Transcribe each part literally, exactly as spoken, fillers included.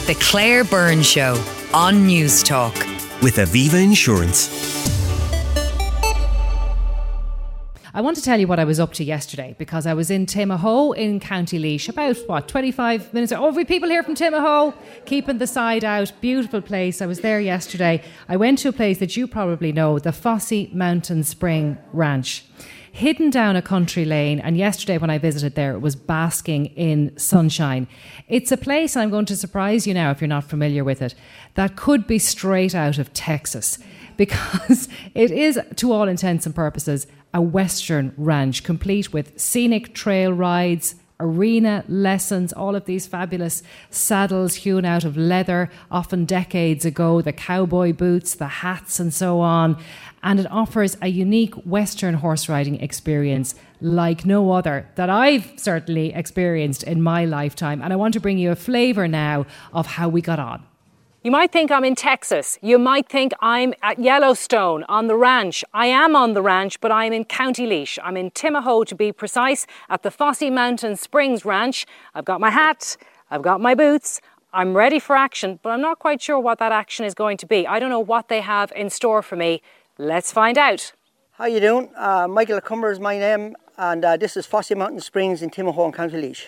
The Claire Byrne Show on News Talk. With Aviva Insurance. I want to tell you what I was up to yesterday, because I was in Timahoe in County Laois about, what, twenty-five minutes. Oh, we people here from Timahoe, keeping the side out. Beautiful place. I was there yesterday. I went to a place that you probably know, the Fossey Mountain Spring Ranch. Hidden down a country lane, and yesterday when I visited there, it was basking in sunshine. It's a place, and I'm going to surprise you now if you're not familiar with it, that could be straight out of Texas, because it is, to all intents and purposes, a Western ranch, complete with scenic trail rides, arena lessons, all of these fabulous saddles hewn out of leather, often decades ago, the cowboy boots, the hats and so on. And it offers a unique Western horse riding experience like no other that I've certainly experienced in my lifetime. And I want to bring you a flavour now of how we got on. You might think I'm in Texas. You might think I'm at Yellowstone on the ranch. I am on the ranch, but I'm in County Laois. I'm in Timahoe, to be precise, at the Fossey Mountain Springs Ranch. I've got my hat, I've got my boots. I'm ready for action, but I'm not quite sure what that action is going to be. I don't know what they have in store for me. Let's find out. How you doing? Uh, Michael Acumber is my name, and uh, this is Fossey Mountain Springs in Timahoe in County Laois.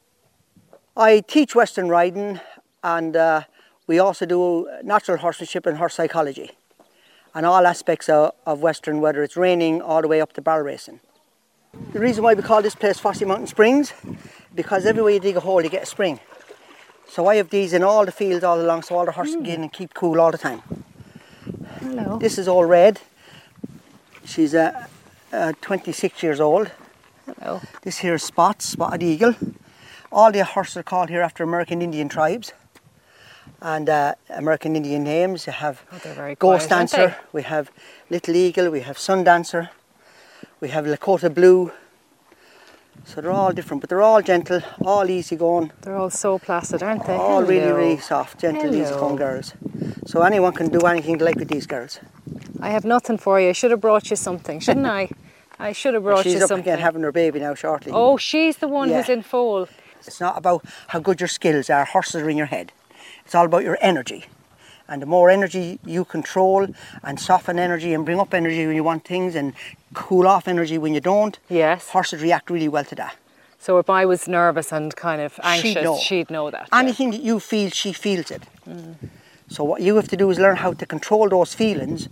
I teach Western riding, and uh, we also do natural horsemanship and horse psychology and all aspects of, of Western, whether it's reining all the way up to barrel racing. The reason why we call this place Fossey Mountain Springs, because everywhere you dig a hole you get a spring. So I have these in all the fields all along, so all the horses mm. get in and keep cool all the time. Hello. This is all red. She's uh, uh, twenty-six years old. Hello. This here is Spot, Spotted Eagle. All the horses are called here after American Indian tribes. And uh, American Indian names. You have oh, they're very Ghost quiet, Dancer, we have Little Eagle, we have Sun Dancer, we have Lakota Blue. So they're all different, but they're all gentle, all easy going. They're all so placid, aren't they? All Hello. really, really soft, gentle, Hello. easy going girls. So anyone can do anything they like with these girls. I have nothing for you. I should have brought you something, shouldn't I? I should have brought she's you up something. Again having her baby now shortly. Oh, she's the one yeah. who's in foal. It's not about how good your skills are, horses are in your head. It's all about your energy. And the more energy you control and soften energy and bring up energy when you want things and cool off energy when you don't, yes. horses react really well to that. So if I was nervous and kind of anxious, she'd know, she'd know that. Anything yeah. that you feel, she feels it. Mm. So what you have to do is learn how to control those feelings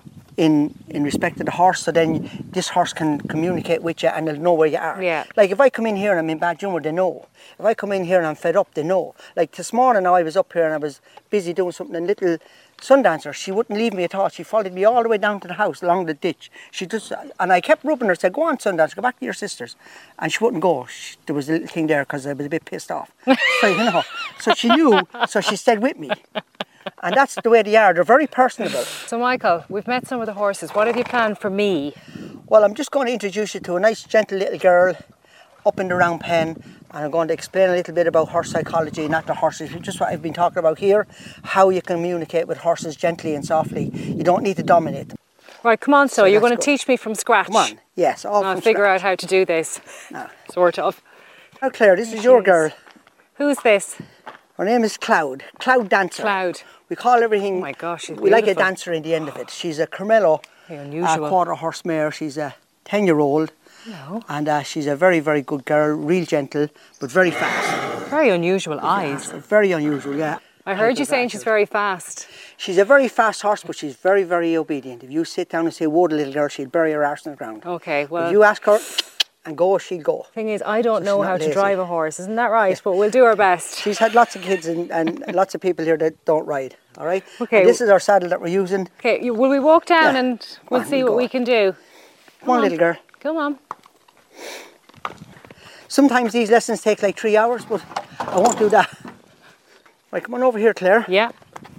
in in respect to the horse, so then this horse can communicate with you and they'll know where you are. Yeah. Like if I come in here and I'm in bad humour, they know. If I come in here and I'm fed up, they know. Like this morning I was up here and I was busy doing something, and little Sun Dancer, she wouldn't leave me at all. She followed me all the way down to the house along the ditch. She just, and I kept rubbing her, said, go on Sun Dancer, go back to your sisters. And she wouldn't go. She, there was a little thing there because I was a bit pissed off. So, you know, so she knew, so she stayed with me. And that's the way they are. They're very personable. So, Michael, we've met some of the horses. What have you planned for me? Well, I'm just going to introduce you to a nice, gentle little girl up in the round pen. And I'm going to explain a little bit about horse psychology, not the horses, just what I've been talking about here. How you communicate with horses gently and softly. You don't need to dominate them. Right, come on, so, so you're going to good. teach me from scratch. Come on, yes, all I'll from figure scratch. out how to do this, no. sort of. Now, Claire, this is your girl. Who's this? Her name is Cloud, Cloud Dancer. Cloud. We call everything, oh my gosh, she's we like a beautiful. dancer in the end of it. She's a Carmelo, unusual. a quarter horse mare. She's a ten year old. No. And uh, she's a very, very good girl, real gentle, but very fast. Very unusual yeah, eyes. Very unusual, yeah. I heard you saying she's very fast. She's a very fast horse, but she's very, very obedient. If you sit down and say, whoa, the little girl, she'll bury her arse in the ground. Okay, well. If you ask her and go, she'll go. Thing is, I don't so know how lazy. to drive a horse, isn't that right? But we'll do our best. She's had lots of kids and, and lots of people here that don't ride, all right? Okay. And this is our saddle that we're using. Okay, will we walk down yeah. and we'll on, see we'll what go. we can do? Come, Come on, on, little girl. Come on. Sometimes these lessons take like three hours, but I won't do that. Right, come on over here, Claire. Yeah.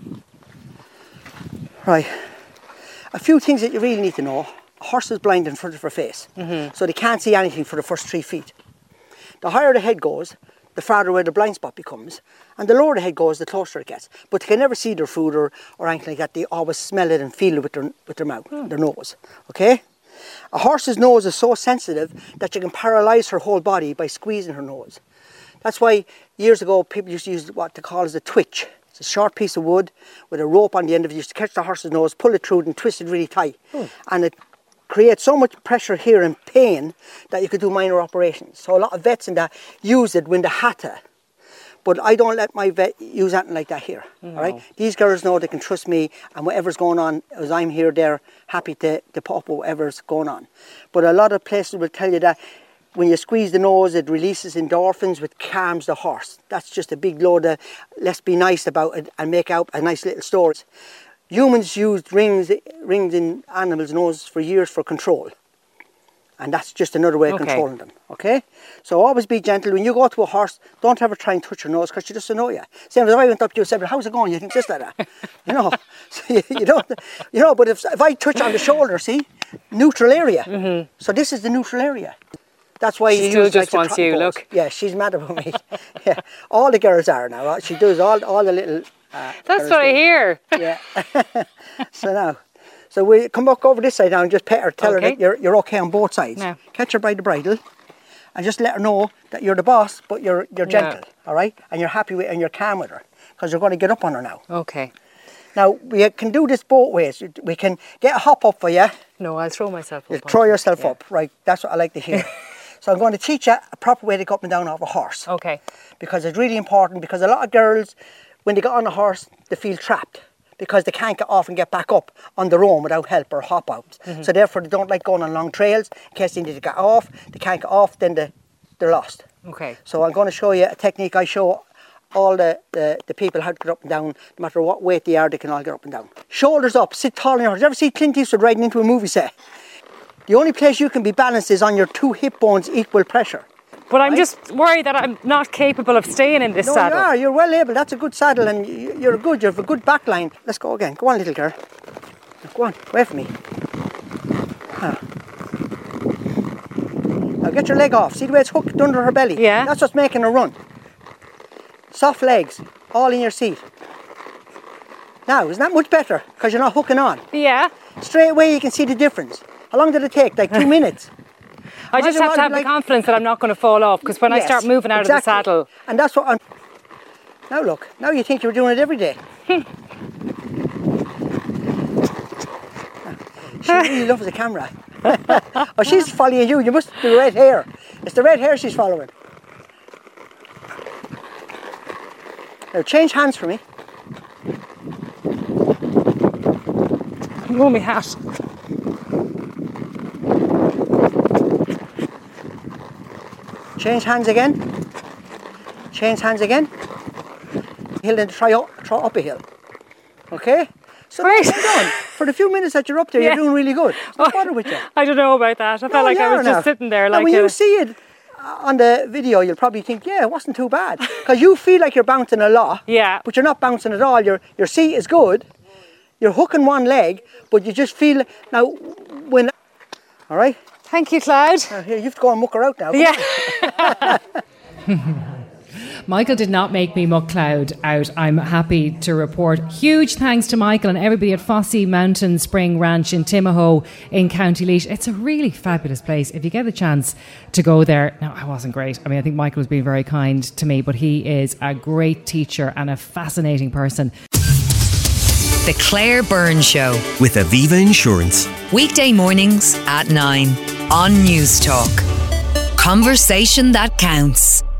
Right. A few things that you really need to know. A horse is blind in front of her face, mm-hmm. so they can't see anything for the first three feet. The higher the head goes, the farther away the blind spot becomes, and the lower the head goes, the closer it gets. But they can never see their food or, or anything like that. They always smell it and feel it with their, with their mouth, mm. their nose, okay? A horse's nose is so sensitive that you can paralyse her whole body by squeezing her nose. That's why years ago people used to use what they call as a twitch. It's a short piece of wood with a rope on the end of it. You used to catch the horse's nose, pull it through it and twist it really tight. Hmm. And it creates so much pressure here and pain that you could do minor operations. So a lot of vets in that use it when they had to. But I don't let my vet use anything like that here. No. All right? These girls know they can trust me, and whatever's going on, as I'm here, they're happy to, to put up with whatever's going on. But a lot of places will tell you that when you squeeze the nose, it releases endorphins, which calms the horse. That's just a big load of, let's be nice about it and make out a nice little story. Humans used rings, rings in animals' noses for years for control. And that's just another way of okay. controlling them, okay? So always be gentle. When you go to a horse, don't ever try and touch your nose because she doesn't know you. Same as if I went up to you and said, how's it going? You think just like that, you know? So you, you don't, you know, but if, if I touch on the shoulder, see? Neutral area. Mm-hmm. So this is the neutral area. That's why she you still use just like wants you, look. Yeah, she's mad about me. Yeah, all the girls are now. She does all, all the little... Uh, That's what I hear. Yeah. So now, so we come back over this side now and just pet her, tell okay. her that you're, you're okay on both sides. No. Catch her by the bridle and just let her know that you're the boss, but you're you're gentle, no. all right? And you're happy with and you're calm with her because you're going to get up on her now. Okay. Now, we can do this both ways. We can get a hop up for you. No, I'll throw myself up. You'll throw yourself yeah. up, right? That's what I like to hear. So I'm going to teach you a proper way to go up and down off a horse. Okay. Because it's really important, because a lot of girls, when they get on a horse, they feel trapped because they can't get off and get back up on their own without help or hop outs. Mm-hmm. So therefore they don't like going on long trails in case they need to get off. They can't get off, then they, they're lost. Okay. So I'm going to show you a technique I show all the, the, the people how to get up and down. No matter what weight they are, they can all get up and down. Shoulders up, sit tall on your horse. You ever see Clint Eastwood riding into a movie set? The only place you can be balanced is on your two hip bones equal pressure. But I'm right? just worried that I'm not capable of staying in this no, saddle. No, you are. You're well able. That's a good saddle and you're good. You have a good back line. Let's go again. Go on, little girl. Go on, away from me. Huh. Now get your leg off. See the way it's hooked under her belly? Yeah. That's what's making her run. Soft legs, all in your seat. Now, isn't that much better? Because you're not hooking on. Yeah. Straight away you can see the difference. How long did it take? Like two minutes? I just have to have like, the confidence that I'm not going to fall off, because when yes, I start moving out exactly. of the saddle... And that's what I'm... Now look, now you think you're doing it every day. She really loves the camera. Oh, she's following you. You must be the red hair. It's the red hair she's following. Now change hands for me. Oh, my hat. Change hands again. Change hands again. Hill and try up, try up a hill. Okay? So right. Well done. For the few minutes that you're up there, yeah. you're doing really good. What's the matter with you? I don't know about that. I no, felt like I was just sitting there like. And when a... you see it on the video, you'll probably think, yeah, it wasn't too bad. Because you feel like you're bouncing a lot. Yeah. But you're not bouncing at all. Your your seat is good. You're hooking one leg, but you just feel now when. All right. Thank you, Cloud. Uh, here, you have to go and muck her out now. Yeah. Michael did not make me muck Cloud out. I'm happy to report. Huge thanks to Michael and everybody at Fossey Mountain Spring Ranch in Timahoe in County Laois. It's a really fabulous place. If you get the chance to go there. No, I wasn't great. I mean, I think Michael was being very kind to me, but he is a great teacher and a fascinating person. The Claire Byrne Show with Aviva Insurance. Weekday mornings at nine on News Talk. Conversation that counts.